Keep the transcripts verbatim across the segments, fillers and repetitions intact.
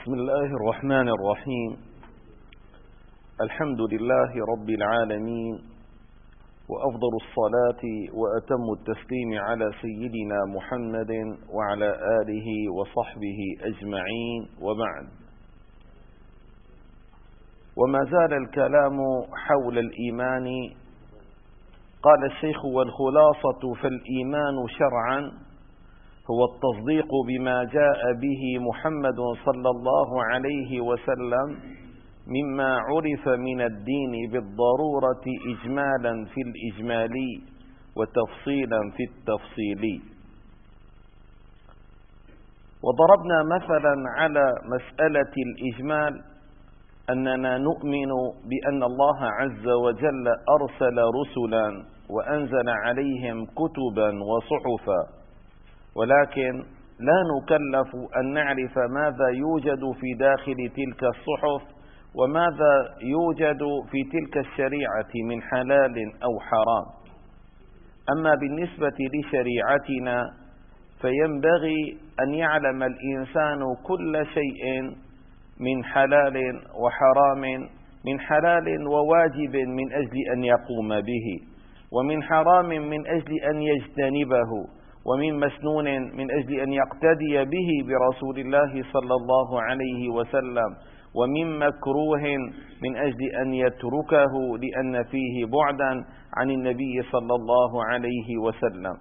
بسم الله الرحمن الرحيم. الحمد لله رب العالمين، وأفضل الصلاة وأتم التسليم على سيدنا محمد وعلى آله وصحبه أجمعين، وبعد. وما زال الكلام حول الإيمان. قال الشيخ: والخلاصة فالإيمان شرعا هو التصديق بما جاء به محمد صلى الله عليه وسلم مما عرف من الدين بالضرورة إجمالا في الإجمالي وتفصيلا في التفصيلي. وضربنا مثلا على مسألة الإجمال أننا نؤمن بأن الله عز وجل أرسل رسلا وأنزل عليهم كتبا وصحفا، ولكن لا نكلف أن نعرف ماذا يوجد في داخل تلك الصحف وماذا يوجد في تلك الشريعة من حلال أو حرام. أما بالنسبة لشريعتنا فينبغي أن يعلم الإنسان كل شيء من حلال وحرام، من حلال وواجب من أجل أن يقوم به، ومن حرام من أجل أن يجتنبه، ومن مسنون من أجل أن يقتدي به برسول الله صلى الله عليه وسلم، ومن مكروه من أجل أن يتركه لأن فيه بعدا عن النبي صلى الله عليه وسلم.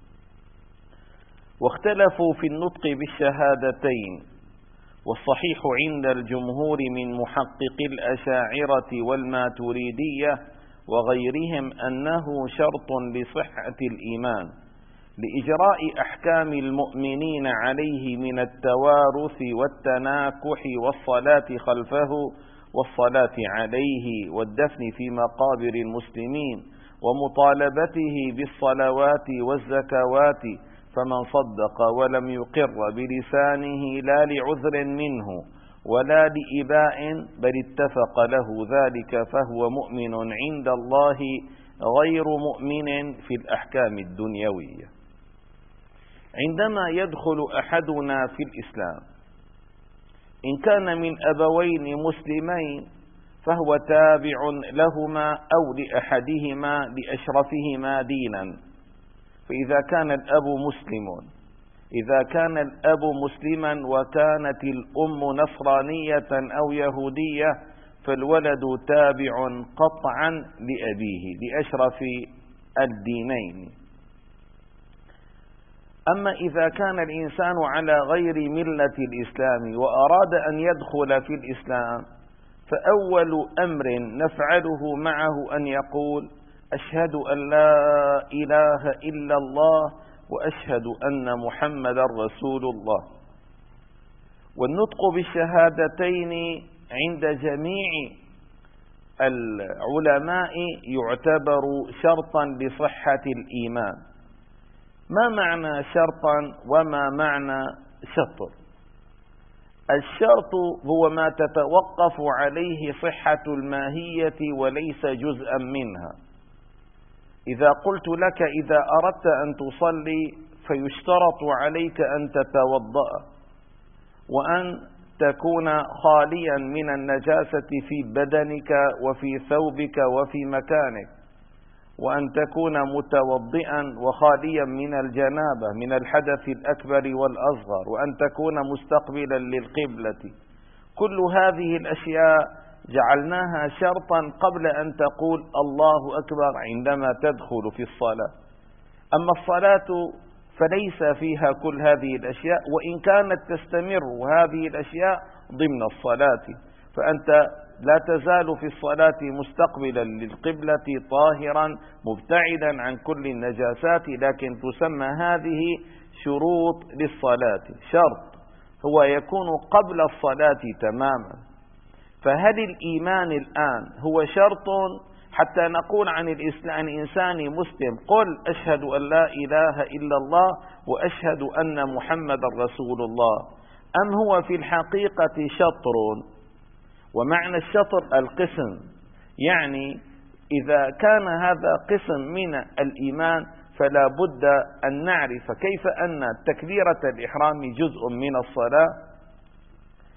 واختلفوا في النطق بالشهادتين، والصحيح عند الجمهور من محقق الأشاعرة والماتريدية وغيرهم أنه شرط لصحة الإيمان لإجراء أحكام المؤمنين عليه من التوارث والتناكح والصلاة خلفه والصلاة عليه والدفن في مقابر المسلمين ومطالبته بالصلوات والزكوات. فمن صدق ولم يقر بلسانه لا لعذر منه ولا لإباء بل اتفق له ذلك فهو مؤمن عند الله غير مؤمن في الأحكام الدنيوية. عندما يدخل أحدنا في الإسلام إن كان من أبوين مسلمين فهو تابع لهما أو لأحدهما لأشرفهما دينا. فإذا كان الأب مسلم إذا كان الأب مسلما وكانت الأم نصرانية أو يهودية فالولد تابع قطعا لأبيه لأشرف الدينين. أما إذا كان الإنسان على غير ملة الإسلام وأراد أن يدخل في الإسلام فأول أمر نفعله معه أن يقول: أشهد أن لا إله إلا الله وأشهد أن محمدا رسول الله. والنطق بالشهادتين عند جميع العلماء يعتبر شرطا لصحة الإيمان. ما معنى شرطا وما معنى شطر؟ الشرط هو ما تتوقف عليه صحة الماهية وليس جزءا منها. إذا قلت لك إذا أردت أن تصلي فيشترط عليك أن تتوضأ، وأن تكون خاليا من النجاسة في بدنك وفي ثوبك وفي مكانك، وأن تكون متوضئا وخاليا من الجنابة من الحدث الأكبر والأصغر، وأن تكون مستقبلا للقبلة. كل هذه الأشياء جعلناها شرطا قبل أن تقول الله أكبر عندما تدخل في الصلاة. أما الصلاة فليس فيها كل هذه الأشياء، وإن كانت تستمر هذه الأشياء ضمن الصلاة، فأنت لا تزال في الصلاة مستقبلا للقبلة طاهرا مبتعدا عن كل النجاسات، لكن تسمى هذه شروط للصلاة. شرط هو يكون قبل الصلاة تماما. فهل الإيمان الآن هو شرط حتى نقول عن الإسلام إنسان مسلم قل أشهد أن لا إله إلا الله وأشهد أن محمد رسول الله، أم هو في الحقيقة شطر؟ ومعنى الشطر القسم، يعني إذا كان هذا قسم من الإيمان فلا بد أن نعرف كيف أن تكبيرة الإحرام جزء من الصلاة،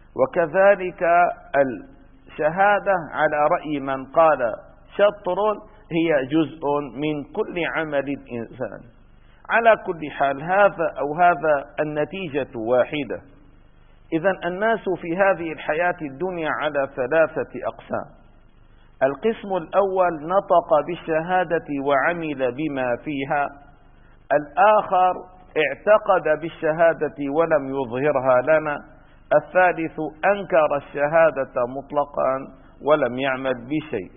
وكذلك الشهادة على رأي من قال شطر هي جزء من كل عمل الإنسان. على كل حال هذا أو هذا النتيجة واحدة. إذن الناس في هذه الحياة الدنيا على ثلاثة أقسام. القسم الأول نطق بالشهادة وعمل بما فيها، الآخر اعتقد بالشهادة ولم يظهرها لنا، الثالث أنكر الشهادة مطلقا ولم يعمل بشيء.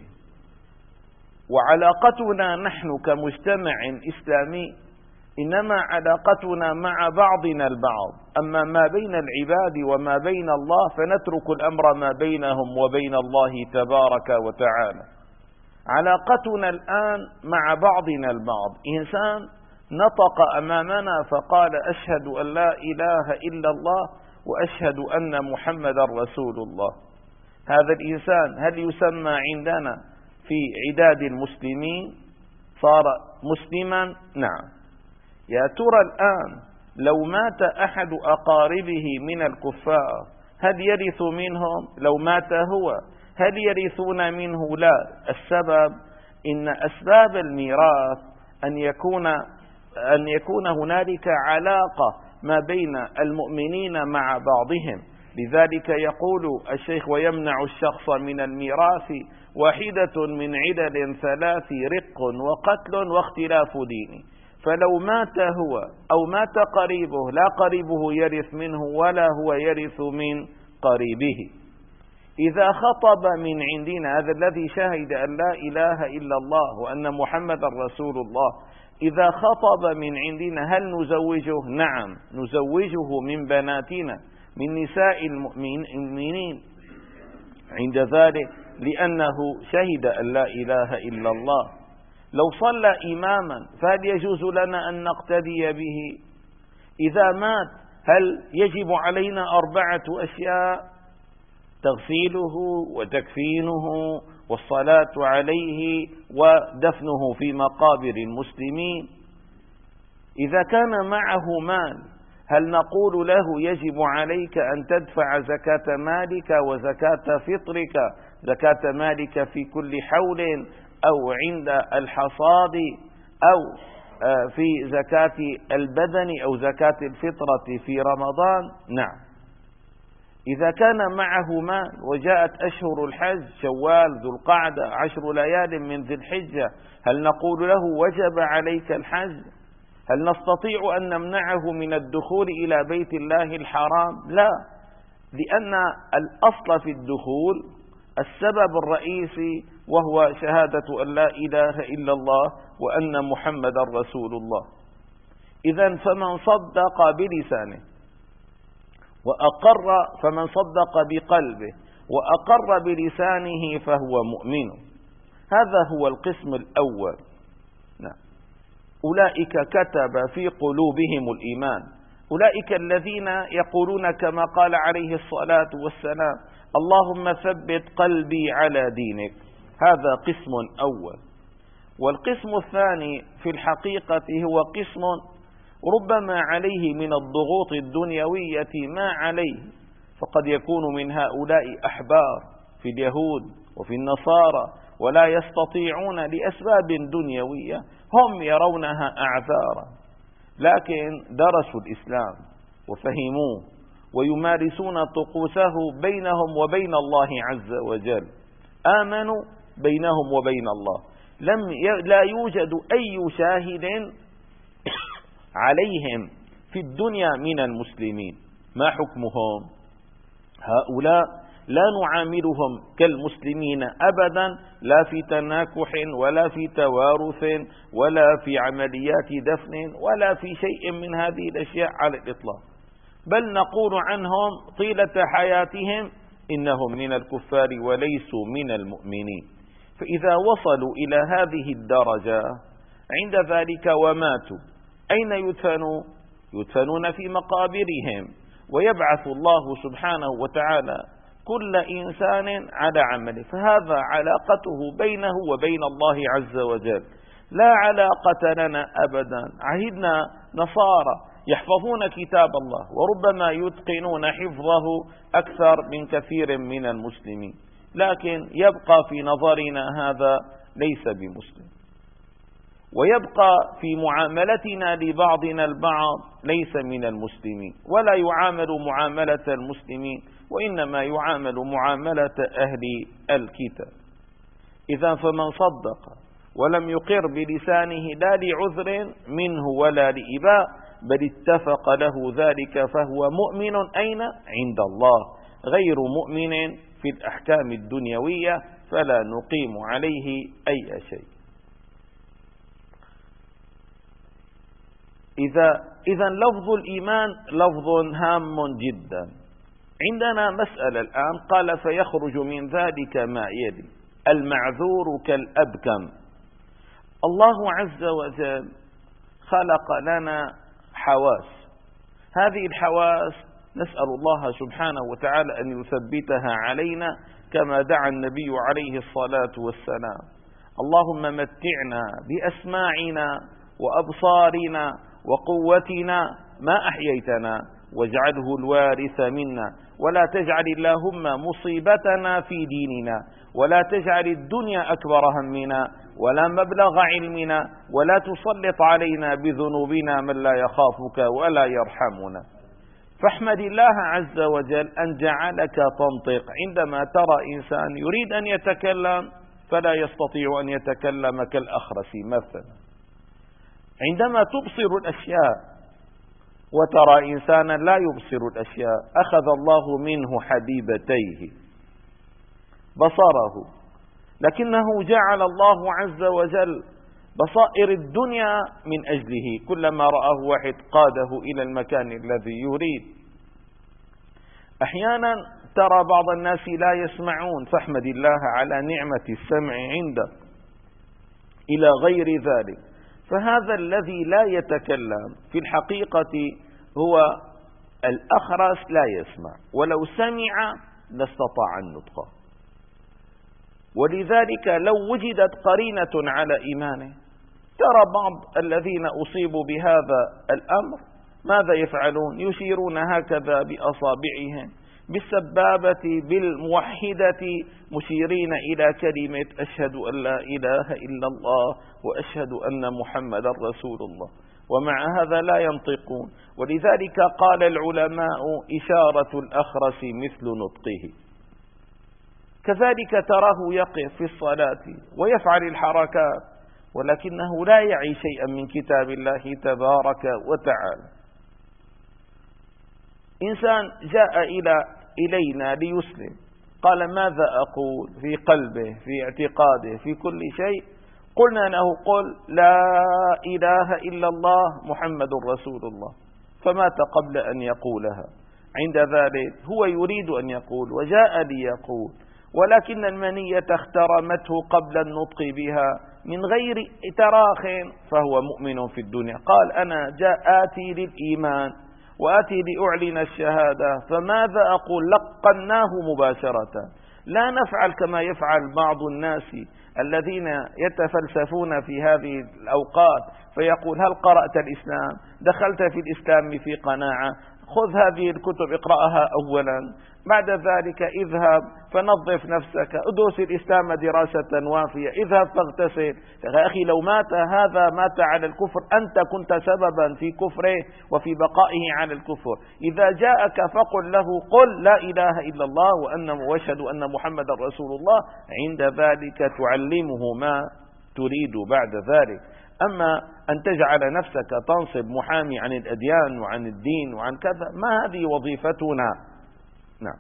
وعلاقتنا نحن كمجتمع إسلامي إنما علاقتنا مع بعضنا البعض، أما ما بين العباد وما بين الله فنترك الأمر ما بينهم وبين الله تبارك وتعالى. علاقتنا الآن مع بعضنا البعض، إنسان نطق أمامنا فقال أشهد أن لا إله إلا الله وأشهد أن محمد رسول الله، هذا الإنسان هل يسمى عندنا في عداد المسلمين؟ صار مسلما؟ نعم. يا ترى الآن لو مات أحد أقاربه من الكفار هل يرث منهم؟ لو مات هو هل يرثون منه؟ لا. السبب إن أسباب الميراث أن يكون أن يكون هنالك علاقة ما بين المؤمنين مع بعضهم. لذلك يقول الشيخ ويمنع الشخص من الميراث واحدة من علل ثلاث: رق وقتل واختلاف دين. فلو مات هو أو مات قريبه لا قريبه يرث منه ولا هو يرث من قريبه. إذا خطب من عندنا هذا الذي شهد أن لا إله إلا الله وأن محمد رسول الله، إذا خطب من عندنا هل نزوجه؟ نعم، نزوجه من بناتنا من نساء المؤمنين عند ذلك، لأنه شهد أن لا إله إلا الله. لو صلى إماما فهل يجوز لنا أن نقتدي به؟ إذا مات هل يجب علينا أربعة أشياء: تغسيله وتكفينه والصلاة عليه ودفنه في مقابر المسلمين؟ إذا كان معه مال هل نقول له يجب عليك أن تدفع زكاة مالك وزكاة فطرك، زكاة مالك في كل حول أو عند الحصاد أو في زكاة البدن أو زكاة الفطرة في رمضان؟ نعم. إذا كان معه مال وجاءت أشهر الحج شوال ذو القعدة عشر ليال من ذي الحجة، هل نقول له وجب عليك الحج؟ هل نستطيع أن نمنعه من الدخول إلى بيت الله الحرام؟ لا، لأن الأصل في الدخول السبب الرئيسي وهو شهادة أن لا إله إلا الله وأن محمد رسول الله. إذن فمن صدق بلسانه وأقر فمن صدق بقلبه وأقر بلسانه فهو مؤمن. هذا هو القسم الأول. نعم. أولئك كتب في قلوبهم الإيمان، أولئك الذين يقولون كما قال عليه الصلاة والسلام: اللهم ثبت قلبي على دينك. هذا قسم أول. والقسم الثاني في الحقيقة هو قسم ربما عليه من الضغوط الدنيوية ما عليه، فقد يكون من هؤلاء أحبار في اليهود وفي النصارى ولا يستطيعون لأسباب دنيوية هم يرونها أعذارا، لكن درسوا الإسلام وفهموه ويمارسون طقوسه بينهم وبين الله عز وجل، آمنوا بينهم وبين الله. لم ي... لا يوجد أي شاهد عليهم في الدنيا من المسلمين. ما حكمهم؟ هؤلاء لا نعاملهم كالمسلمين أبدا، لا في تناكح ولا في توارث ولا في عمليات دفن ولا في شيء من هذه الأشياء على الإطلاق، بل نقول عنهم طيلة حياتهم إنهم من الكفار وليسوا من المؤمنين. فإذا وصلوا إلى هذه الدرجة عند ذلك وماتوا، أين يدفنوا؟ يدفنون في مقابرهم، ويبعث الله سبحانه وتعالى كل إنسان على عمله. فهذا علاقته بينه وبين الله عز وجل، لا علاقة لنا أبدا. عهدنا نصارى يحفظون كتاب الله وربما يتقنون حفظه أكثر من كثير من المسلمين، لكن يبقى في نظرنا هذا ليس بمسلم، ويبقى في معاملتنا لبعضنا البعض ليس من المسلمين، ولا يعامل معاملة المسلمين وإنما يعامل معاملة أهل الكتاب. إذا فمن صدق ولم يقر بلسانه لا لعذر منه ولا لإباء بل اتفق له ذلك فهو مؤمن أين؟ عند الله، غير مؤمن في الأحكام الدنيوية، فلا نقيم عليه أي شيء. إذا إذا لفظ الإيمان لفظ هام جدا. عندنا مسألة الآن، قال فيخرج من ذلك ما يلي: المعذور كالأبكم. الله عز وجل خلق لنا حواس، هذه الحواس نسأل الله سبحانه وتعالى أن يثبتها علينا كما دعا النبي عليه الصلاة والسلام: اللهم متعنا بأسماعنا وأبصارنا وقوتنا ما أحييتنا واجعله الوارث منا ولا تجعل اللهم مصيبتنا في ديننا ولا تجعل الدنيا أكبر همنا ولا مبلغ علمنا ولا تسلط علينا بذنوبنا من لا يخافك ولا يرحمنا. فاحمد الله عز وجل أن جعلك تنطق. عندما ترى إنسان يريد أن يتكلم فلا يستطيع أن يتكلم كالأخرس مثلا. عندما تبصر الأشياء وترى إنسانا لا يبصر الأشياء، أخذ الله منه حبيبتيه بصره، لكنه جعل الله عز وجل بصائر الدنيا من أجله، كلما رآه واحد قاده إلى المكان الذي يريد. أحيانا ترى بعض الناس لا يسمعون، فاحمد الله على نعمة السمع عندك، إلى غير ذلك. فهذا الذي لا يتكلم في الحقيقة هو الأخرس، لا يسمع، ولو سمع لاستطاع النطق. ولذلك لو وجدت قرينة على إيمانه، ترى بعض الذين أصيبوا بهذا الأمر ماذا يفعلون؟ يشيرون هكذا بأصابعهم بالسبابة بالموحدة مشيرين إلى كلمة أشهد أن لا إله إلا الله وأشهد أن محمدا رسول الله، ومع هذا لا ينطقون. ولذلك قال العلماء: إشارة الأخرس مثل نطقه. كذلك تراه يقف في الصلاة ويفعل الحركات ولكنه لا يعي شيئا من كتاب الله تبارك وتعالى. إنسان جاء إلى إلينا ليسلم، قال: ماذا أقول في قلبه في اعتقاده في كل شيء؟ قلنا له: قل لا إله إلا الله محمد رسول الله، فمات قبل أن يقولها. عند ذلك هو يريد أن يقول وجاء ليقول، ولكن المنية اخترمته قبل النطق بها من غير تراخ، فهو مؤمن في الدنيا. قال: أنا جاء آتي للإيمان وآتي لأعلن الشهادة، فماذا أقول؟ لقناه مباشرة. لا نفعل كما يفعل بعض الناس الذين يتفلسفون في هذه الأوقات، فيقول: هل قرأت الإسلام؟ دخلت في الإسلام في قناعة؟ خذ هذه الكتب اقرأها أولا، بعد ذلك اذهب فنظف نفسك، ادرس الإسلام دراسة وافية، اذهب فاغتسل. يا أخي لو مات هذا مات على الكفر، أنت كنت سببا في كفره وفي بقائه على الكفر. إذا جاءك فقل له: قل لا إله إلا الله وأن واشهد أن محمد رسول الله. عند ذلك تعلمه ما تريد بعد ذلك. أما أن تجعل نفسك تنصب محامي عن الأديان وعن الدين وعن كذا، ما هذه وظيفتنا. نعم.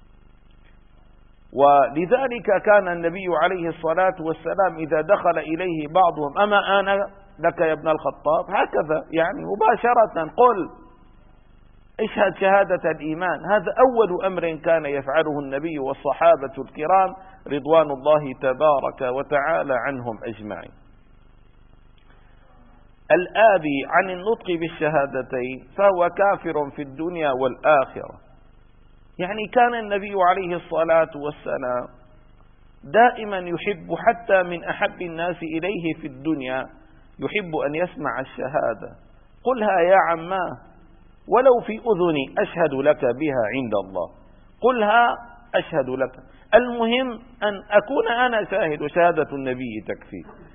ولذلك كان النبي عليه الصلاة والسلام إذا دخل إليه بعضهم: أما أنا لك يا ابن الخطاب، هكذا يعني مباشرة قل اشهد شهادة الإيمان. هذا أول أمر كان يفعله النبي والصحابة الكرام رضوان الله تبارك وتعالى عنهم أجمعين. الآبي عن النطق بالشهادتين فهو كافر في الدنيا والآخرة. يعني كان النبي عليه الصلاة والسلام دائما يحب، حتى من أحب الناس إليه في الدنيا، يحب أن يسمع الشهادة. قلها يا عماه ولو في أذني أشهد لك بها عند الله، قلها أشهد لك، المهم أن أكون أنا شاهد، وشهادة النبي تكفي.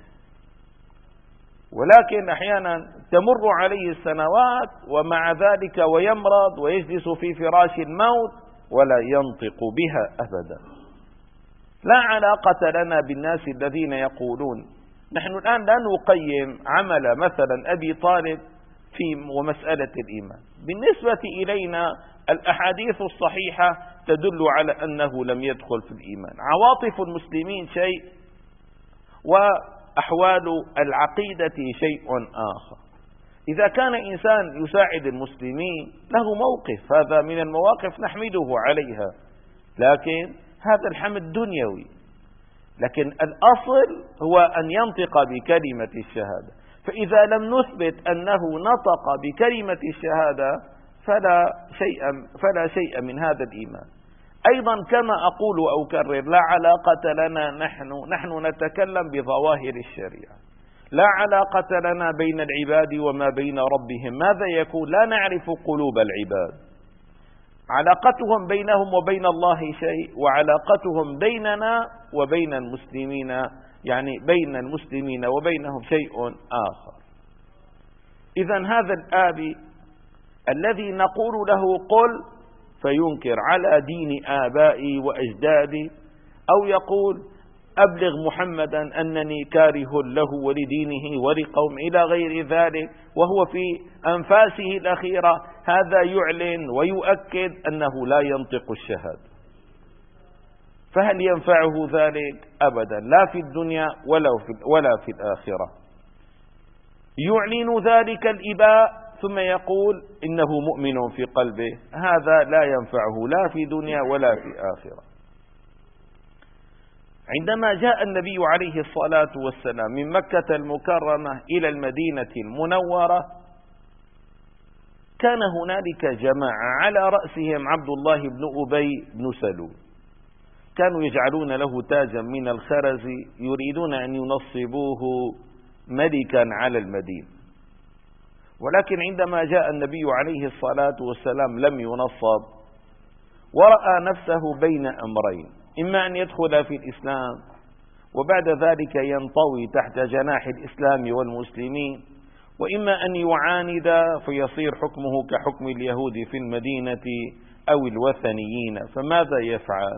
ولكن أحيانا تمر عليه السنوات ومع ذلك ويمرض ويجلس في فراش الموت ولا ينطق بها أبدا. لا علاقة لنا بالناس الذين يقولون. نحن الآن لا نقيم عمل مثلا أبي طالب في ومسألة الإيمان. بالنسبة إلينا الأحاديث الصحيحة تدل على أنه لم يدخل في الإيمان. عواطف المسلمين شيء وأحوال العقيدة شيء آخر. إذا كان إنسان يساعد المسلمين له موقف، هذا من المواقف نحمده عليها، لكن هذا الحمد دنيوي. لكن الأصل هو أن ينطق بكلمة الشهادة، فإذا لم نثبت أنه نطق بكلمة الشهادة فلا شيء, فلا شيء من هذا الإيمان. أيضا كما أقول أو أكرر، لا علاقة لنا نحن نحن نتكلم بظواهر الشريعة، لا علاقة لنا بين العباد وما بين ربهم. ماذا يكون؟ لا نعرف قلوب العباد. علاقتهم بينهم وبين الله شيء، وعلاقتهم بيننا وبين المسلمين، يعني بين المسلمين وبينهم شيء آخر. إذا هذا الآبي الذي نقول له قل فينكر على دين آبائي وأجدادي، أو يقول أبلغ محمدا أنني كاره له ولدينه ولقوم إلى غير ذلك، وهو في أنفاسه الأخيرة، هذا يعلن ويؤكد أنه لا ينطق الشهادة. فهل ينفعه ذلك؟ أبدا، لا في الدنيا ولا في, ولا في الآخرة. يعلن ذلك الإباء ثم يقول إنه مؤمن في قلبه، هذا لا ينفعه لا في دنيا ولا في آخرة. عندما جاء النبي عليه الصلاة والسلام من مكة المكرمة إلى المدينة المنورة، كان هنالك جماعة على رأسهم عبد الله بن أبي بن سلول، كانوا يجعلون له تاجا من الخرز، يريدون أن ينصبوه ملكا على المدينة. ولكن عندما جاء النبي عليه الصلاة والسلام لم ينصب، ورأى نفسه بين أمرين: إما أن يدخل في الإسلام وبعد ذلك ينطوي تحت جناح الإسلام والمسلمين، وإما أن يعاند فيصير حكمه كحكم اليهود في المدينة أو الوثنيين، فماذا يفعل؟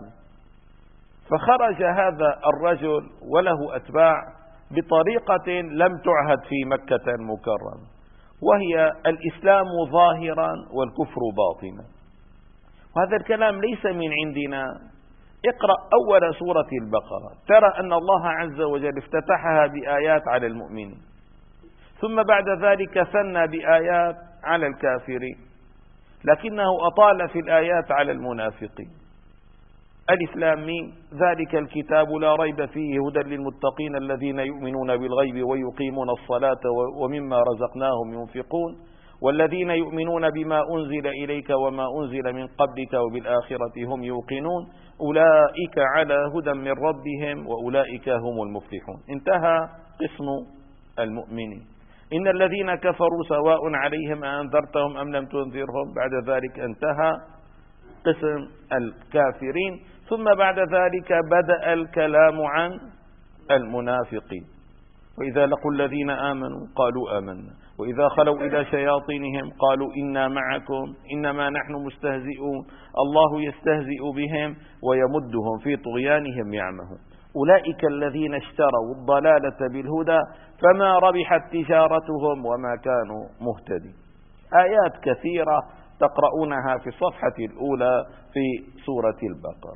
فخرج هذا الرجل وله أتباع بطريقة لم تعهد في مكة المكرمة، وهي الإسلام ظاهرا والكفر باطنا. وهذا الكلام ليس من عندنا. اقرأ أول سورة البقرة ترى أن الله عز وجل افتتحها بآيات على المؤمنين، ثم بعد ذلك ثنى بآيات على الكافرين، لكنه أطال في الآيات على المنافقين. ألف لام ميم ذلك الكتاب لا ريب فيه هدى للمتقين الذين يؤمنون بالغيب ويقيمون الصلاة ومما رزقناهم ينفقون والذين يؤمنون بما أنزل إليك وما أنزل من قبلك وبالآخرة هم يوقنون أولئك على هدى من ربهم وأولئك هم المفلحون. انتهى قسم المؤمنين. إن الذين كفروا سواء عليهم أنذرتهم أم لم تنذرهم، بعد ذلك انتهى قسم الكافرين. ثم بعد ذلك بدأ الكلام عن المنافقين: وإذا لقوا الذين آمنوا قالوا آمنا وإذا خلوا إلى شياطينهم قالوا إنا معكم إنما نحن مستهزئون الله يستهزئ بهم ويمدهم في طغيانهم يعمهون أولئك الذين اشتروا الضلالة بالهدى فما ربحت تجارتهم وما كانوا مهتدين. آيات كثيرة تقرؤونها في الصفحة الأولى في سورة البقرة.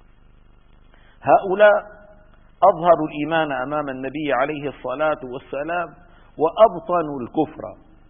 هؤلاء أظهروا الإيمان أمام النبي عليه الصلاة والسلام وأبطنوا الكفر.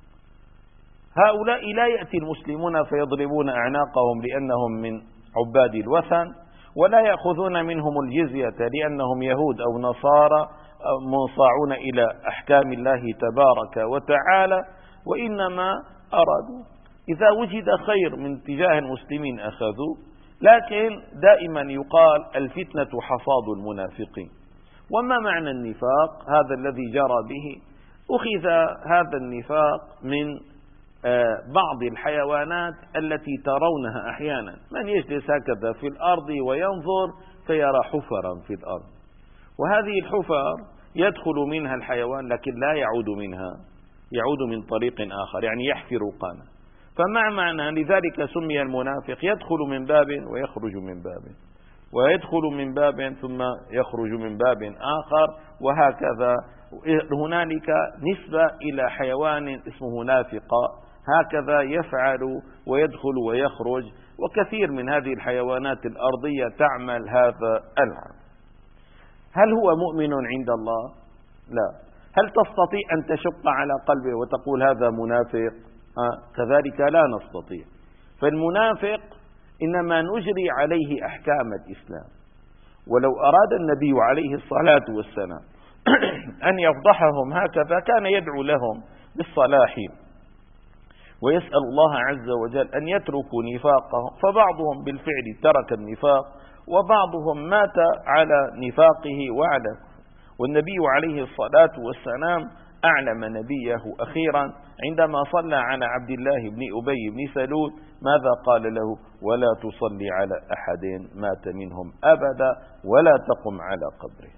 هؤلاء لا يأتي المسلمون فيضربون أعناقهم لأنهم من عباد الوثن، ولا يأخذون منهم الجزية لأنهم يهود أو نصارى منصاعون إلى أحكام الله تبارك وتعالى، وإنما أرادوا إذا وجد خير من تجاه المسلمين أخذوا. لكن دائما يقال الفتنة حصاد المنافقين. وما معنى النفاق؟ هذا الذي جرى به أخذ هذا النفاق من بعض الحيوانات التي ترونها أحيانا، من يجلس هكذا في الأرض وينظر فيرى حفرا في الأرض، وهذه الحفر يدخل منها الحيوان لكن لا يعود منها، يعود من طريق آخر، يعني يحفر قانا. فمع معنى لذلك سمي المنافق يدخل من باب ويخرج من باب، ويدخل من باب ثم يخرج من باب آخر، وهكذا. هنالك نسبة إلى حيوان اسمه نافقة، هكذا يفعل ويدخل ويخرج، وكثير من هذه الحيوانات الأرضية تعمل هذا العمل. هل هو مؤمن عند الله؟ لا. هل تستطيع أن تشق على قلبه وتقول هذا منافق؟ آه كذلك لا نستطيع. فالمنافق إنما نجري عليه أحكام الإسلام، ولو أراد النبي عليه الصلاة والسلام أن يفضحهم هكذا كان يدعو لهم بالصلاح ويسأل الله عز وجل أن يتركوا نفاقهم، فبعضهم بالفعل ترك النفاق وبعضهم مات على نفاقه وعلى. والنبي عليه الصلاة والسلام أعلم نبيه أخيرا عندما صلى على عبد الله بن أبي بن سلول ماذا قال له؟ ولا تصلي على أحد مات منهم أبدا ولا تقم على قبره.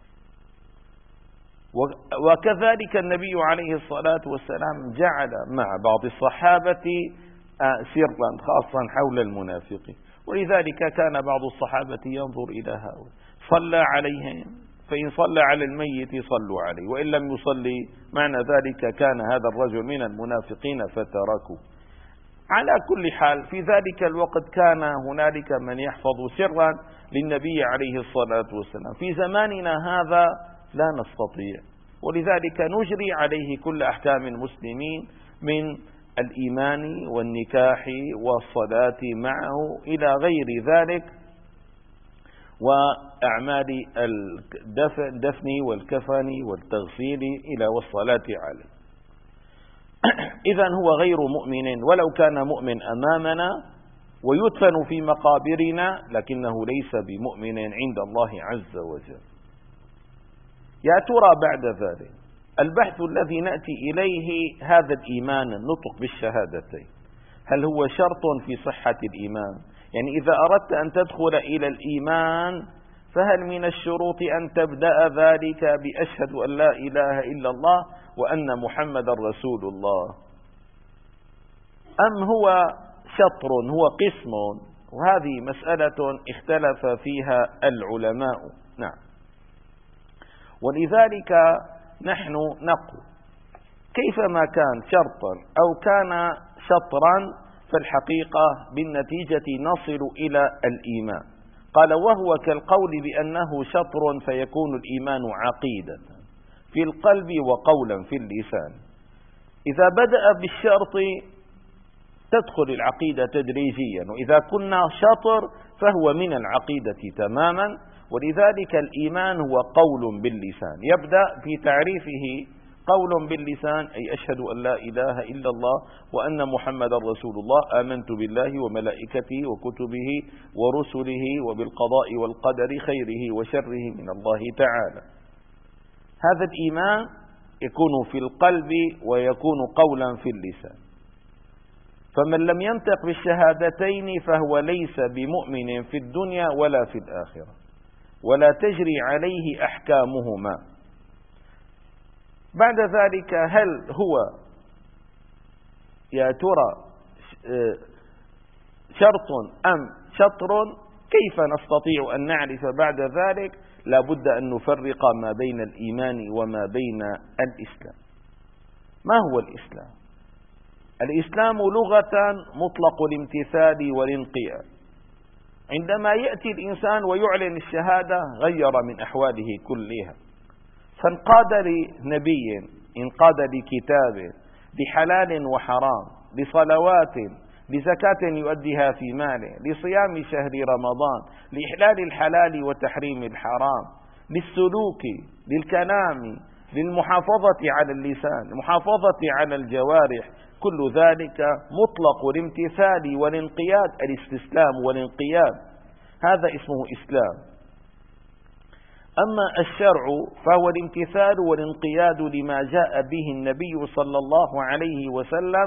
وكذلك النبي عليه الصلاة والسلام جعل مع بعض الصحابة سرا خاصا حول المنافقين، ولذلك كان بعض الصحابة ينظر إلى هؤلاء صلى عليهم، فإن صلى على الميت صلوا عليه، وإن لم يصلي معنى ذلك كان هذا الرجل من المنافقين فتركوا. على كل حال في ذلك الوقت كان هنالك من يحفظ سرا للنبي عليه الصلاة والسلام. في زماننا هذا لا نستطيع، ولذلك نجري عليه كل أحكام المسلمين من الإيمان والنكاح والصلاة معه إلى غير ذلك، وأعمال الدفن والكفن والتغسيل إلى والصلاة عليه. إذن هو غير مؤمن، ولو كان مؤمن أمامنا ويدفن في مقابرنا لكنه ليس بمؤمن عند الله عز وجل. يا ترى بعد ذلك البحث الذي نأتي إليه هذا الإيمان، النطق بالشهادتين، هل هو شرط في صحة الإيمان؟ يعني إذا أردت أن تدخل إلى الإيمان فهل من الشروط أن تبدأ ذلك بأشهد أن لا إله إلا الله وأن محمد رسول الله، أم هو شطر، هو قسم؟ وهذه مسألة اختلف فيها العلماء. نعم. ولذلك نحن نقول كيفما كان شرطا أو كان شطرا فالحقيقة بالنتيجة نصل إلى الإيمان. قال وهو كالقول بأنه شطر فيكون الإيمان عقيدة في القلب وقولا في اللسان. إذا بدأ بالشرط تدخل العقيدة تدريجيا، وإذا كنا شطر فهو من العقيدة تماما. ولذلك الإيمان هو قول باللسان، يبدأ في تعريفه قول باللسان أي أشهد أن لا إله إلا الله وأن محمد رسول الله، آمنت بالله وملائكته وكتبه ورسله وبالقضاء والقدر خيره وشره من الله تعالى. هذا الإيمان يكون في القلب ويكون قولا في اللسان. فمن لم ينطق بالشهادتين فهو ليس بمؤمن في الدنيا ولا في الآخرة، ولا تجري عليه أحكامهما. بعد ذلك هل هو يا ترى شرط أم شطر؟ كيف نستطيع أن نعرف بعد ذلك؟ لا بد أن نفرق ما بين الإيمان وما بين الإسلام. ما هو الإسلام؟ الإسلام لغة مطلق الامتثال والانقياد. عندما يأتي الإنسان ويعلن الشهادة غير من أحواله كلها، فانقاد لنبي، انقاد لكتاب، لحلال وحرام، لصلوات، لزكاة يؤديها في ماله، لصيام شهر رمضان، لإحلال الحلال وتحريم الحرام، للسلوك، للكلام، للمحافظة على اللسان، المحافظة على الجوارح، كل ذلك مطلق الامتثال والانقياد، الاستسلام والانقياد، هذا اسمه إسلام. أما الشرع فهو الامتثال والانقياد لما جاء به النبي صلى الله عليه وسلم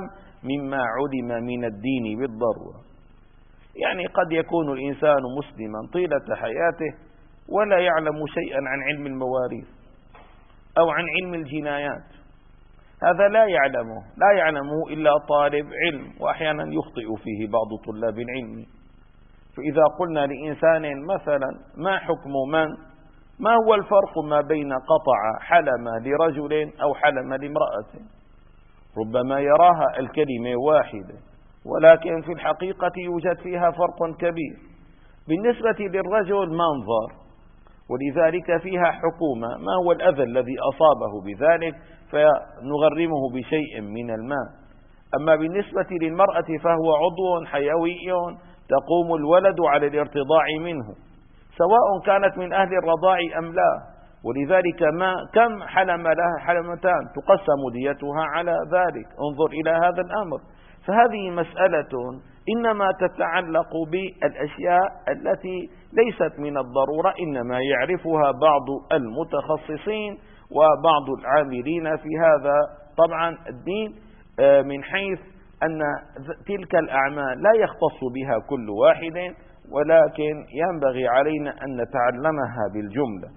مما علم من الدين بالضرورة. يعني قد يكون الإنسان مسلما طيلة حياته ولا يعلم شيئا عن علم المواريث أو عن علم الجنايات، هذا لا يعلمه لا يعلمه إلا طالب علم، وأحيانا يخطئ فيه بعض طلاب العلم. فإذا قلنا لإنسان مثلا ما حكم من ما هو الفرق ما بين قطع حلم لرجل أو حلم لامرأة، ربما يراها الكلمة واحدة، ولكن في الحقيقة يوجد فيها فرق كبير. بالنسبة للرجل منظر، ولذلك فيها حكومة، ما هو الأذى الذي أصابه بذلك فنغرمه بشيء من الماء. أما بالنسبة للمرأة فهو عضو حيوي تقوم الولد على الارتضاع منه، سواء كانت من أهل الرضاع أم لا، ولذلك ما كم حلم لها حلمتان تقسم ديتها على ذلك. انظر إلى هذا الأمر. فهذه مسألة إنما تتعلق بالأشياء التي ليست من الضرورة، إنما يعرفها بعض المتخصصين وبعض العاملين في هذا طبعا الدين، من حيث أن تلك الأعمال لا يختص بها كل واحد، ولكن ينبغي علينا أن نتعلمها بالجملة.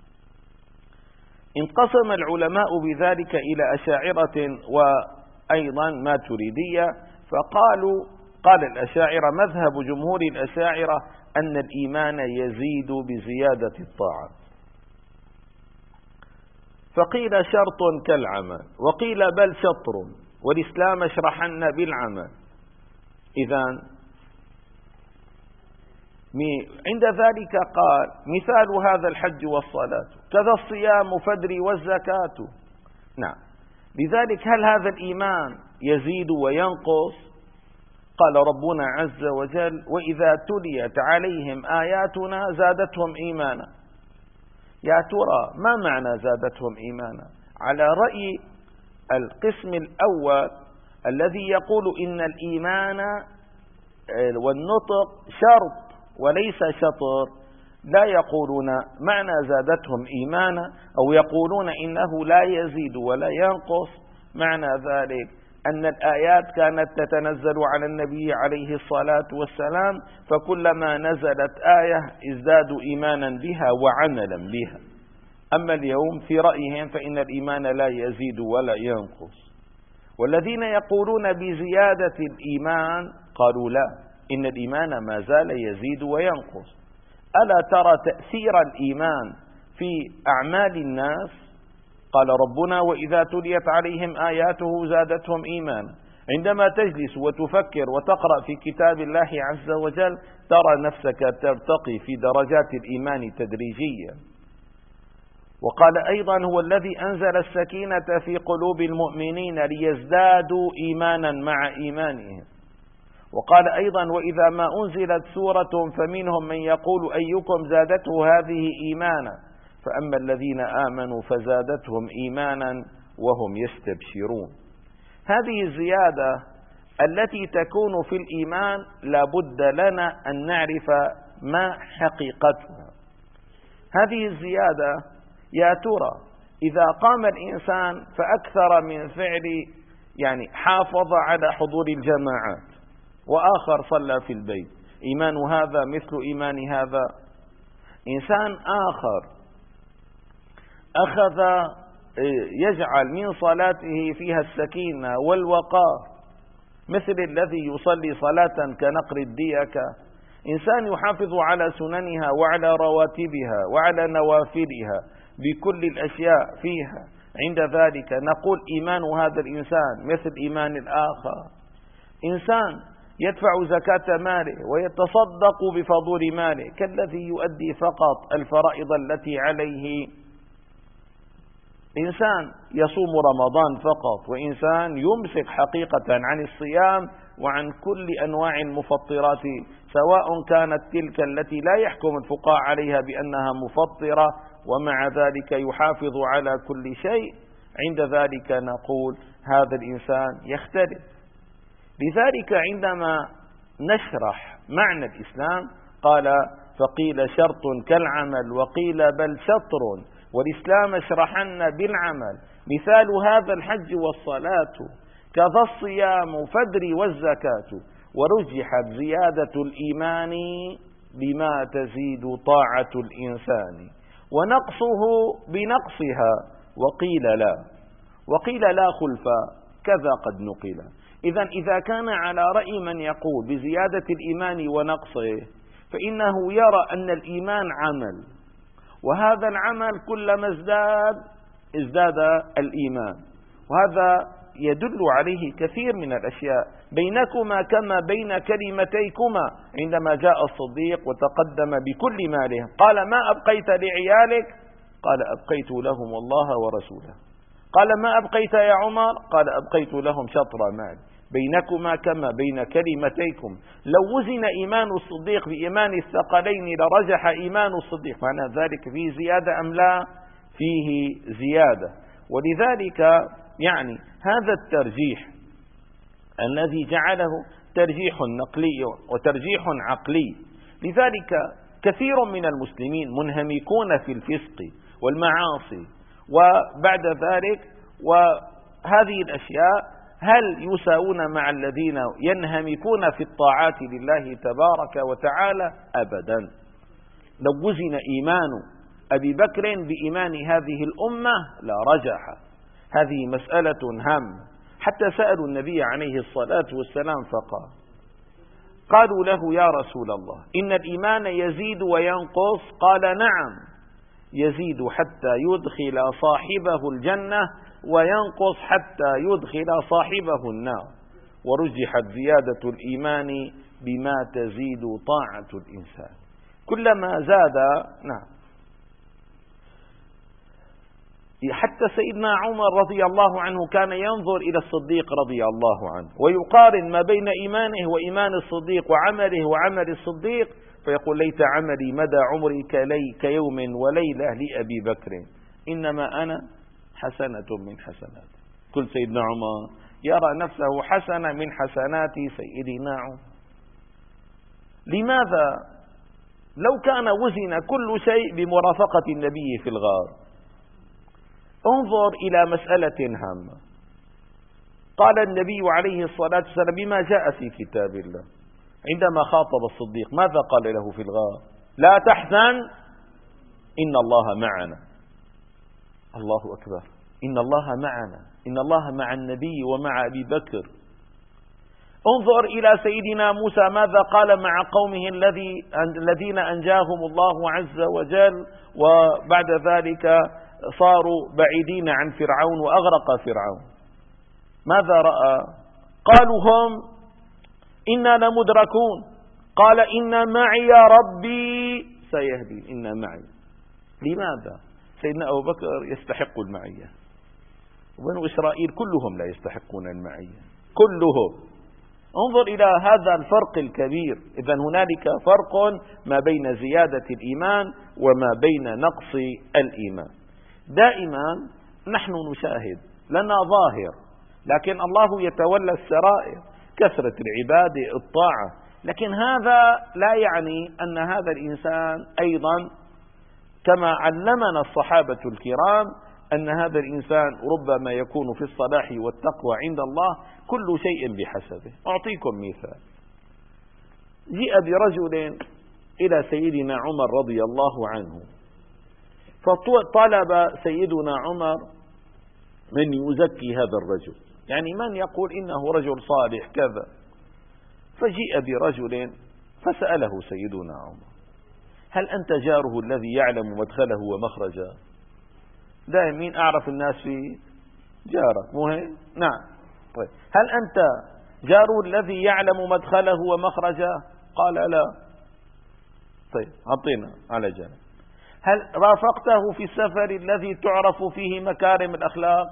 انقسم العلماء بذلك إلى أشاعرة وأيضا ماتريدية، فقالوا قال الأشاعرة مذهب جمهور الأشاعرة أن الإيمان يزيد بزيادة الطاعات، فقيل شرط كالعمل، وقيل بل شطر، والإسلام اشرحن بالعمل. إذن عند ذلك قال مثال هذا الحج والصلاة كذا الصيام فدري والزكاة. نعم، لذلك هل هذا الإيمان يزيد وينقص؟ قال ربنا عز وجل وإذا تليت عليهم آياتنا زادتهم إيمانا. يا ترى ما معنى زادتهم إيمانا؟ على رأي القسم الأول الذي يقول إن الإيمان والنطق شرط وليس شطر، لا يقولون معنى زادتهم إيمانا، أو يقولون إنه لا يزيد ولا ينقص. معنى ذلك أن الآيات كانت تتنزل على النبي عليه الصلاة والسلام، فكلما نزلت آية ازدادوا إيمانا بها وعملا بها. أما اليوم في رأيهم فإن الإيمان لا يزيد ولا ينقص. والذين يقولون بزيادة الإيمان قالوا لا، إن الإيمان ما زال يزيد وينقص. ألا ترى تأثير الإيمان في أعمال الناس؟ قال ربنا وإذا تليت عليهم آياته زادتهم إيمانا. عندما تجلس وتفكر وتقرأ في كتاب الله عز وجل ترى نفسك ترتقي في درجات الإيمان تدريجيا. وقال أيضا هو الذي أنزل السكينة في قلوب المؤمنين ليزدادوا إيمانا مع إيمانهم. وقال أيضا وإذا ما أنزلت سورة فمنهم من يقول أيكم زادته هذه إيمانا، فأما الذين آمنوا فزادتهم إيمانا وهم يستبشرون. هذه الزيادة التي تكون في الإيمان لابد لنا أن نعرف ما حقيقتها. هذه الزيادة يا ترى إذا قام الإنسان فأكثر من فعل، يعني حافظ على حضور الجماعات، وآخر صلى في البيت، إيمان هذا مثل إيمان هذا. إنسان آخر أخذ يجعل من صلاته فيها السكينة والوقار مثل الذي يصلي صلاة كنقر الديكة. إنسان يحافظ على سننها وعلى رواتبها وعلى نوافلها بكل الأشياء فيها، عند ذلك نقول إيمان هذا الإنسان مثل إيمان الآخر. إنسان يدفع زكاة ماله ويتصدق بفضول ماله كالذي يؤدي فقط الفرائض التي عليه. إنسان يصوم رمضان فقط، وإنسان يمسك حقيقة عن الصيام وعن كل أنواع المفطرات، سواء كانت تلك التي لا يحكم الفقهاء عليها بأنها مفطرة ومع ذلك يحافظ على كل شيء. عند ذلك نقول هذا الإنسان يختلف. لذلك عندما نشرح معنى الإسلام قال فقيل شرط كالعمل وقيل بل شطر، والإسلام اشرحن بالعمل. مثال هذا الحج والصلاة كذا الصيام فدري والزكاة، ورجحت زيادة الإيمان بما تزيد طاعة الإنسان، ونقصه بنقصها، وقيل لا وقيل لا خلف كذا قد نقل. إذا إذا كان على رأي من يقول بزيادة الإيمان ونقصه، فإنه يرى أن الإيمان عمل، وهذا العمل كلما ازداد ازداد الإيمان، وهذا يدل عليه كثير من الأشياء. بينكما كما بين كلمتيكما، عندما جاء الصديق وتقدم بكل ماله قال ما أبقيت لعيالك؟ قال أبقيت لهم الله ورسوله. قال ما أبقيت يا عمر؟ قال أبقيت لهم شطر مال. بينكما كما بين كلمتيكم. لو وزن إيمان الصديق بإيمان الثقلين لرجح إيمان الصديق، معنى ذلك فيه زيادة أم لا؟ فيه زيادة. ولذلك يعني هذا الترجيح الذي جعله ترجيح نقلي وترجيح عقلي، لذلك كثير من المسلمين منهمكون في الفسق والمعاصي وبعد ذلك وهذه الأشياء، هل يساوون مع الذين ينهمكون في الطاعات لله تبارك وتعالى؟ أبدا. لو وزن إيمان أبي بكر بإيمان هذه الأمة لا رجح. هذه مسألة هامة. حتى سألوا النبي عليه الصلاة والسلام فقال، قالوا له يا رسول الله إن الإيمان يزيد وينقص؟ قال نعم، يزيد حتى يدخل صاحبه الجنة، وينقص حتى يدخل صاحبه النار، ورجحت زيادة الإيمان بما تزيد طاعة الإنسان. كلما زاد نعم. حتى سيدنا عمر رضي الله عنه كان ينظر إلى الصديق رضي الله عنه ويقارن ما بين إيمانه وإيمان الصديق وعمله وعمل الصديق، فيقول ليت عملي مدى عمري كلي كيوم وليلة لأبي بكر، إنما أنا حسنة من حسنات. كل سيدنا عمر يرى نفسه حسنة من حسنات سيدنا عمر. لماذا؟ لو كان وزن كل شيء بمرافقة النبي في الغار. انظر إلى مسألة هامة. قال النبي عليه الصلاة والسلام بما جاء في كتاب الله عندما خاطب الصديق ماذا قال له في الغار؟ لا تحزن إن الله معنا. الله أكبر، إن الله معنا، إن الله مع النبي ومع أبي بكر. انظر إلى سيدنا موسى ماذا قال مع قومه الذي الذين أنجاهم الله عز وجل، وبعد ذلك صاروا بعيدين عن فرعون وأغرق فرعون. ماذا رأى؟ قالوا هم إنا لمدركون. قال إن معي ربي سيهدين. إن معي. لماذا؟ سيدنا أبو بكر يستحق المعية، وبنو إسرائيل كلهم لا يستحقون المعية كلهم. انظر إلى هذا الفرق الكبير. إذن هنالك فرق ما بين زيادة الإيمان وما بين نقص الإيمان. دائما نحن نشاهد لنا ظاهر، لكن الله يتولى السرائر، كثرة العباد الطاعة، لكن هذا لا يعني أن هذا الإنسان أيضا كما علمنا الصحابة الكرام أن هذا الإنسان ربما يكون في الصلاح والتقوى عند الله كل شيء بحسبه. أعطيكم مثال. جاء برجل إلى سيدنا عمر رضي الله عنه، فطلب سيدنا عمر من يزكي هذا الرجل، يعني من يقول إنه رجل صالح كذا. فجاء برجل فسأله سيدنا عمر هل أنت جاره الذي يعلم مدخله ومخرجه؟ دائما مين أعرف الناس في جارك، مو هيك؟ نعم. طيب هل أنت جاره الذي يعلم مدخله ومخرجه؟ قال لا. طيب أعطينا على جانب. هل رافقته في السفر الذي تعرف فيه مكارم الأخلاق؟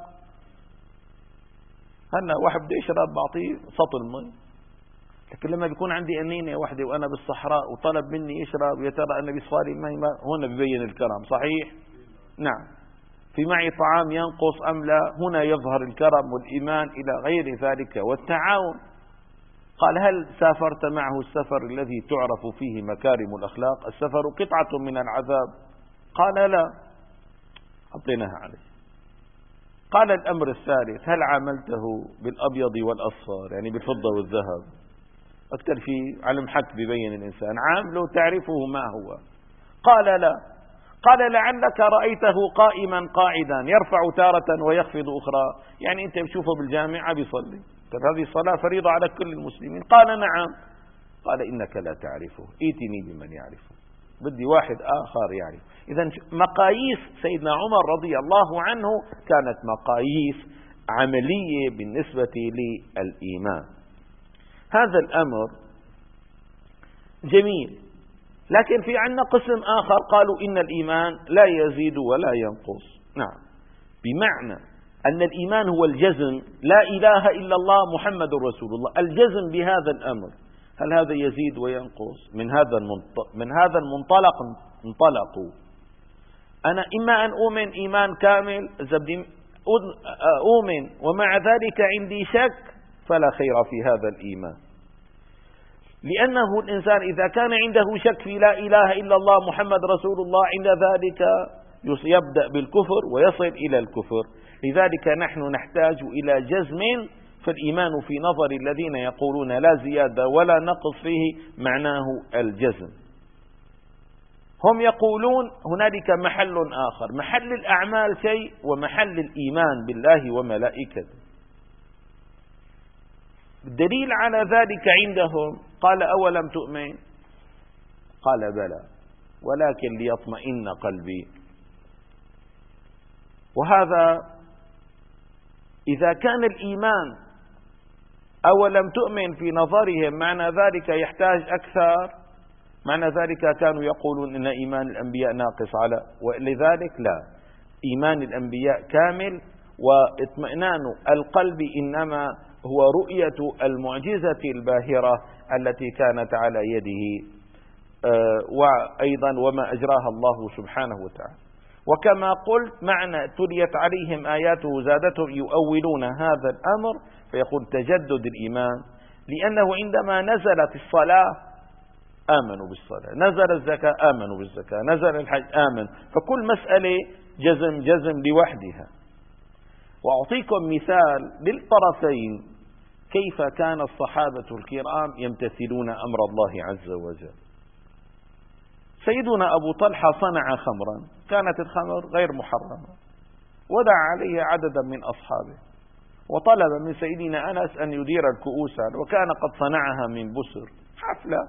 هلا واحد بده يشرب بعطيه سطل مي، لكن لما بيكون عندي أنينة واحدة وأنا بالصحراء وطلب مني يشرب ويا ترى أنا بصفاري مي، هنا بيبين الكرم. صحيح؟ نعم. في معي طعام ينقص أم لا؟ هنا يظهر الكرم والإيمان إلى غير ذلك والتعاون. قال هل سافرت معه السفر الذي تعرف فيه مكارم الأخلاق؟ السفر قطعة من العذاب. قال لا. حطيناها عليه. قال الأمر الثالث: هل عاملته بالأبيض والأصفر، يعني بالفضة والذهب؟ أكثر شيء على محك ببين الإنسان، عامله تعرفه ما هو. قال لا. قال: لعلك رأيته قائما قاعدا يرفع تارة ويخفض أخرى، يعني أنت بتشوفه بالجامعة بيصلي، طيب هذه الصلاة فريضة على كل المسلمين. قال: نعم. قال: إنك لا تعرفه، ائتني بمن يعرفه، بدي واحد آخر يعرف. إذن مقاييس سيدنا عمر رضي الله عنه كانت مقاييس عملية بالنسبة للإيمان. هذا الأمر جميل، لكن في عندنا قسم آخر قالوا إن الإيمان لا يزيد ولا ينقص. نعم، بمعنى أن الإيمان هو الجزم، لا إله إلا الله محمد رسول الله، الجزم بهذا الأمر. هل هذا يزيد وينقص؟ من هذا من هذا المنطلق انطلقوا. أنا إما أن أؤمن إيمان كامل، إذا بدي أؤمن ومع ذلك عندي شك فلا خير في هذا الإيمان، لأنه الإنسان إذا كان عنده شك في لا إله إلا الله محمد رسول الله عند ذلك يبدأ بالكفر ويصل إلى الكفر. لذلك نحن نحتاج إلى جزم، فالإيمان في نظر الذين يقولون لا زيادة ولا نقص فيه معناه الجزم. هم يقولون هنالك محل آخر، محل الأعمال شيء ومحل الإيمان بالله وملائكته. الدليل على ذلك عندهم قال: أولم تؤمن؟ قال: بلى ولكن ليطمئن قلبي. وهذا إذا كان الإيمان أولم تؤمن في نظرهم معنى ذلك يحتاج أكثر، معنى ذلك كانوا يقولون إن إيمان الأنبياء ناقص، على ولذلك لا، إيمان الأنبياء كامل، واطمئنان القلب إنما هو رؤية المعجزة الباهرة التي كانت على يده، وأيضا وما أجراها الله سبحانه وتعالى. وكما قلت معنى تليت عليهم آياته زادتهم يؤولون هذا الأمر، فيقول تجدد الإيمان، لأنه عندما نزلت الصلاة آمنوا بالصلاة، نزل الزكاة آمنوا بالزكاة، نزل الحج آمن، فكل مسألة جزم جزم لوحدها. وأعطيكم مثال للطرفين كيف كان الصحابة الكرام يمتثلون أمر الله عز وجل. سيدنا أبو طلحة صنع خمرا، كانت الخمر غير محرمة، ودعا عليه عددا من أصحابه، وطلب من سيدنا أنس أن يدير الكؤوس، وكان قد صنعها من بسر، حفلة.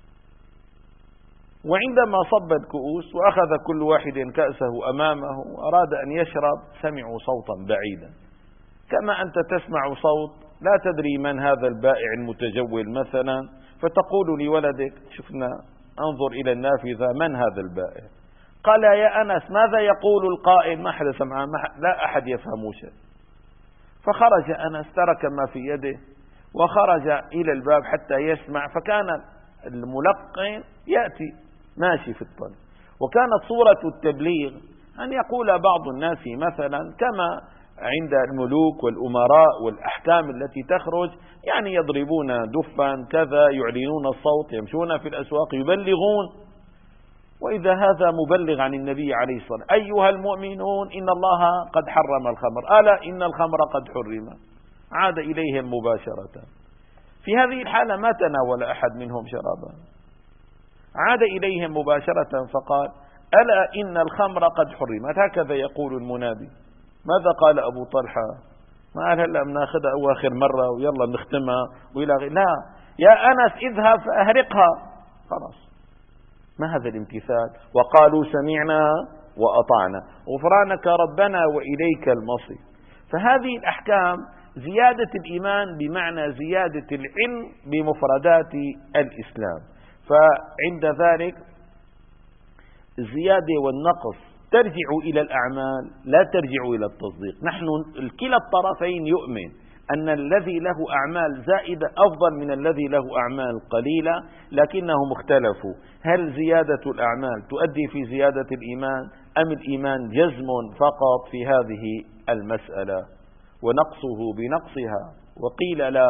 وعندما صب الكؤوس وأخذ كل واحد كأسه أمامه وأراد أن يشرب، سمعوا صوتا بعيدا، كما أنت تسمع صوت لا تدري من هذا البائع المتجول مثلا، فتقول لولدك شفنا انظر إلى النافذة من هذا البائع؟ قال: يا أنس ماذا يقول القائل؟ ما حدا سمع، لا أحد يفهم شيء. فخرج أنس ترك ما في يده وخرج إلى الباب حتى يسمع، فكان الملقن يأتي ماشي في الطريق. وكانت صورة التبليغ أن يقول بعض الناس مثلا كما عند الملوك والأمراء والأحكام التي تخرج، يعني يضربون دفا كذا، يعلنون الصوت، يمشون في الأسواق يبلغون. وإذا هذا مبلغ عن النبي عليه الصلاة والسلام: أيها المؤمنون إن الله قد حرم الخمر، ألا إن الخمر قد حرم. عاد إليهم مباشرة. في هذه الحالة ما تناول أحد منهم شرابا، عاد إليهم مباشرة فقال: ألا إن الخمر قد حرمت. هكذا يقول المنادي. ماذا قال أبو طلحة؟ ما قال هلأ بناخذها أواخر مرة ويلا نختمها وإلى غير، لا، يا أنس اذهب فأهرقها، خلاص. ما هذا الامتثال؟ وقالوا سمعنا وأطعنا غفرانك ربنا وإليك المصير. فهذه الأحكام زيادة الإيمان بمعنى زيادة العلم بمفردات الإسلام. فعند ذلك الزيادة والنقص ترجع إلى الأعمال لا ترجع إلى التصديق. نحن كلا الطرفين يؤمن أن الذي له أعمال زائدة أفضل من الذي له أعمال قليلة، لكنهم اختلفوا: هل زيادة الأعمال تؤدي في زيادة الإيمان أم الإيمان جزم فقط في هذه المسألة ونقصه بنقصها؟ وقيل لا،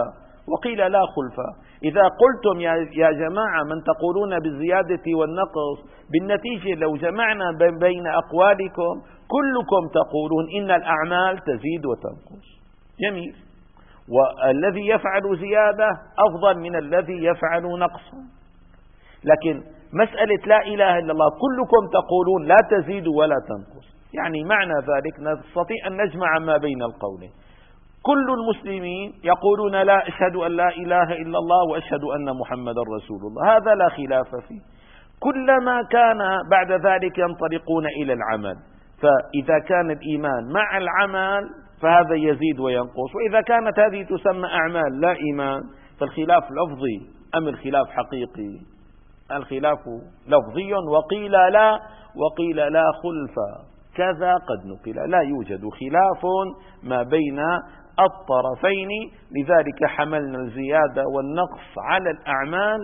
وقيل لا خلفة. إذا قلتم يا جماعة من تقولون بالزيادة والنقص، بالنتيجة لو جمعنا بين أقوالكم كلكم تقولون إن الأعمال تزيد وتنقص. جميل. والذي يفعل زيادة أفضل من الذي يفعل نقصا. لكن مسألة لا إله إلا الله كلكم تقولون لا تزيد ولا تنقص، يعني معنى ذلك نستطيع أن نجمع ما بين القولين. كل المسلمين يقولون لا أشهد أن لا إله إلا الله وأشهد أن محمدا رسول الله، هذا لا خلاف فيه. كلما كان بعد ذلك ينطلقون إلى العمل، فإذا كان الإيمان مع العمل فهذا يزيد وينقص، وإذا كانت هذه تسمى أعمال لا إيمان فالخلاف لفظي أم الخلاف حقيقي؟ الخلاف لفظي. وقيل لا وقيل لا خلف كذا قد نقل، لا يوجد خلاف ما بين الطرفين. لذلك حملنا الزيادة والنقص على الأعمال،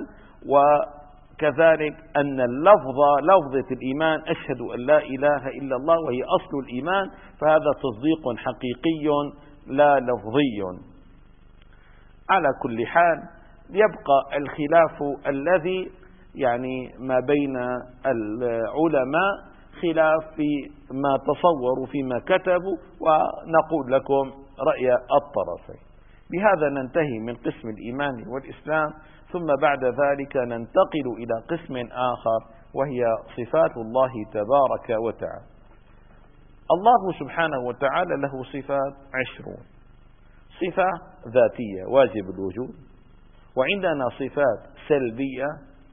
وكذلك أن اللفظ لفظة الإيمان أشهد أن لا إله إلا الله وهي أصل الإيمان، فهذا تصديق حقيقي لا لفظي. على كل حال يبقى الخلاف الذي يعني ما بين العلماء خلاف في ما تصوروا فيما كتبوا، ونقول لكم رأي الطرفين. بهذا ننتهي من قسم الإيمان والإسلام، ثم بعد ذلك ننتقل إلى قسم آخر وهي صفات الله تبارك وتعالى. الله سبحانه وتعالى له صفات عشرون. صفة ذاتية واجب الوجود، وعندنا صفات سلبية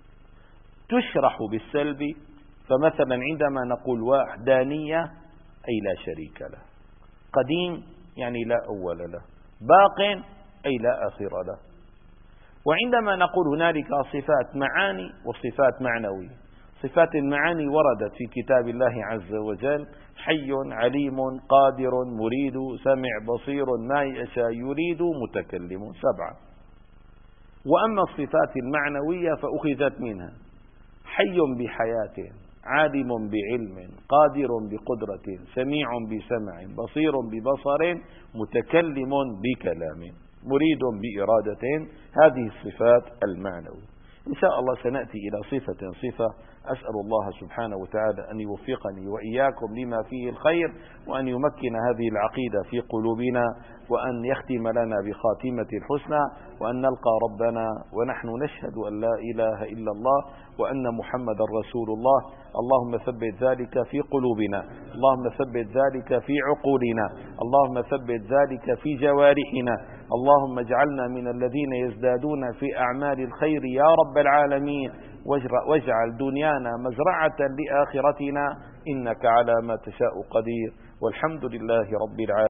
تشرح بالسلب، فمثلا عندما نقول وحدانية أي لا شريك له، قديم يعني لا أول له، باق أي لا آخر له. وعندما نقول هنالك صفات معاني وصفات معنوية، صفات المعاني وردت في كتاب الله عز وجل: حي عليم قادر مريد سمع بصير ما يشاء يريد متكلم، سبعة. وأما الصفات المعنوية فأخذت منها: حي بحياة، عالم بعلم، قادر بقدرة، سميع بسمع، بصير ببصر، متكلم بكلام، مريد بإرادة. هذه الصفات المعنوية. إن شاء الله سنأتي إلى صفة صفة. أسأل الله سبحانه وتعالى أن يوفقني وإياكم لما فيه الخير، وأن يمكن هذه العقيدة في قلوبنا، وأن يختم لنا بخاتمة الحسنى، وأن نلقى ربنا ونحن نشهد أن لا إله إلا الله وأن محمد رسول الله. اللهم ثبت ذلك في قلوبنا، اللهم ثبت ذلك في عقولنا، اللهم ثبت ذلك في جوارحنا، اللهم اجعلنا من الذين يزدادون في أعمال الخير يا رب العالمين، واجعل دنيانا مزرعة لآخرتنا، إنك على ما تشاء قدير، والحمد لله رب العالمين.